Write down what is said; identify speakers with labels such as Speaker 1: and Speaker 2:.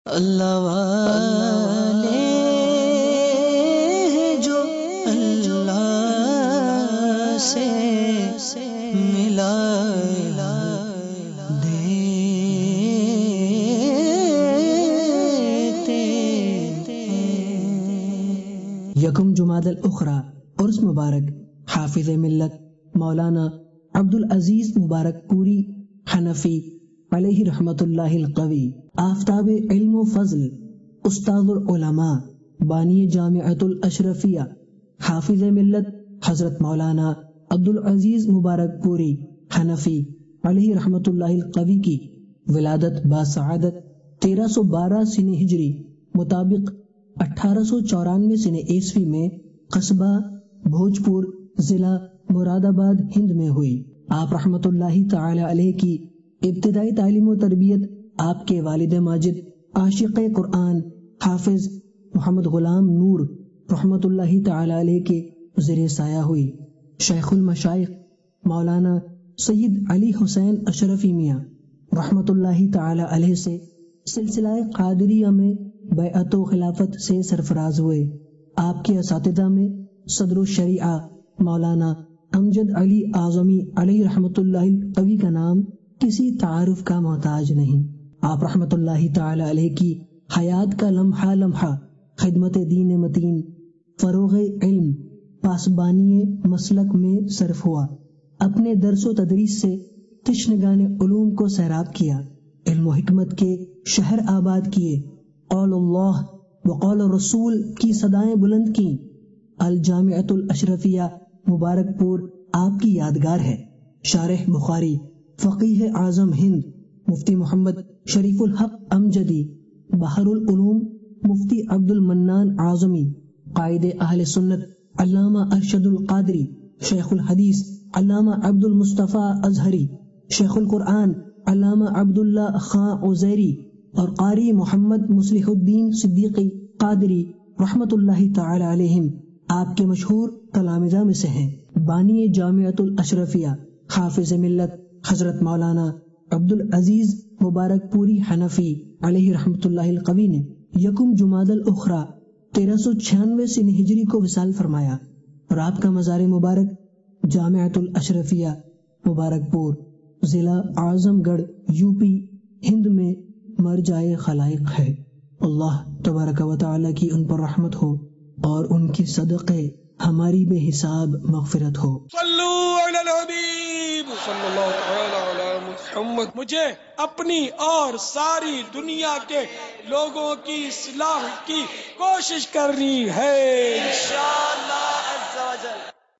Speaker 1: اللہ والے ہیں جو اللہ سے ملا
Speaker 2: یکم جمادی الاخری عرس مبارک حافظ ملت مولانا عبدالعزیز مبارک پوری حنفی علیہ رحمت اللہ القوی، آفتاب علم و فضل، استاد العلماء، بانی جامعۃ الاشرفیہ، حافظ ملت حضرت مولانا عبدالعزیز مبارک پوری حنفی علیہ رحمت اللہ القوی کی ولادت باسعادت 1312 سن ہجری مطابق 1894 سن عیسوی میں قصبہ بھوجپور ضلع مراد آباد ہند میں ہوئی۔ آپ رحمت اللہ تعالی علیہ کی ابتدائی تعلیم و تربیت آپ کے والد ماجد عاشق قرآن حافظ محمد غلام نور رحمت اللہ تعالی علیہ کے زیر سایہ ہوئی۔ شیخ المشائخ مولانا سید علی حسین اشرفی میاں رحمت اللہ تعالی علیہ سے سلسلہ قادریہ میں بیعت و خلافت سے سرفراز ہوئے۔ آپ کے اساتذہ میں صدر الشریعہ مولانا امجد علی اعظمی علیہ رحمت اللہ القوی کا نام کسی تعارف کا محتاج نہیں۔ آپ رحمت اللہ تعالی علیہ کی حیات کا لمحہ لمحہ خدمت دین متین، فروغ علم، پاسبانی مسلک میں صرف ہوا۔ اپنے درس و تدریس سے تشنگان علوم کو سیراب کیا، علم و حکمت کے شہر آباد کیے، قول اللہ وقول رسول کی صدائیں بلند کیں۔ الجامعۃ الاشرفیہ مبارک پور آپ کی یادگار ہے۔ شارح بخاری، فقیہ اعظم ہند مفتی محمد شریف الحق امجدی، بحر العلوم مفتی عبد المنان اعظمی، قائد اہل سنت علامہ ارشد القادری، شیخ الحدیث علامہ عبد المصطفیٰ ازہری، شیخ القرآن علامہ عبداللہ خاں عزیری اور قاری محمد مصلح الدین صدیقی قادری رحمت اللہ تعالی علیہم آپ کے مشہور تلامذہ میں سے ہیں۔ بانی جامعۃ الاشرفیہ حافظ ملت حضرت مولانا عبدالعزیز مبارک پوری حنفی علیہ رحمت اللہ القوی نے یکم جمادی الاخری 1396 سن ہجری کو وصال فرمایا اور آپ کا مزار مبارک جامعۃ الاشرفیہ مبارک پور ضلع اعظم گڑھ یوپی ہند میں مرجع خلائق ہے۔ اللہ تبارک و تعالی کی ان پر رحمت ہو اور ان کے صدقے ہماری بے حساب مغفرت ہو۔
Speaker 3: صلو علی الحبیب صلی اللہ تعالی علی محمد۔ مجھے اپنی اور ساری دنیا کے لوگوں کی اصلاح کی کوشش کرنی ہے انشاءاللہ۔